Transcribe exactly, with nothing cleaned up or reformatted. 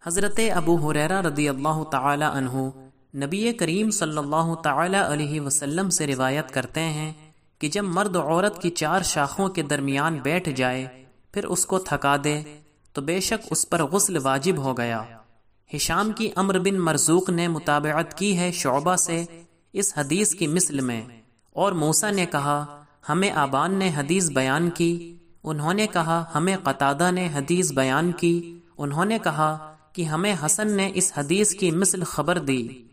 हज़रत अबू हुरैरा रदियल्लाहु ताला अन्हु नबी करीम सल्लल्लाहु ताला अलैहि वसल्लम से रिवायत करते हैं कि जब मर्द औरत की चार शाखों के दरमियान बैठ जाए फिर उसको थका दे तो बेशक उस पर गुस्ल वाजिब हो गया। हिशाम की अम्र बिन मरज़ूक ने मुताबिअत की है शुअबा से इस हदीस की मिस्ल में, और मूसा ने कहा हमें आबान ने हदीस बयान की, उन्होंने कहा हमें क़तादा ने हदीस बयान की, उन्होंने कहा कि हमें हसन ने इस हदीस की मिस्ल खबर दी।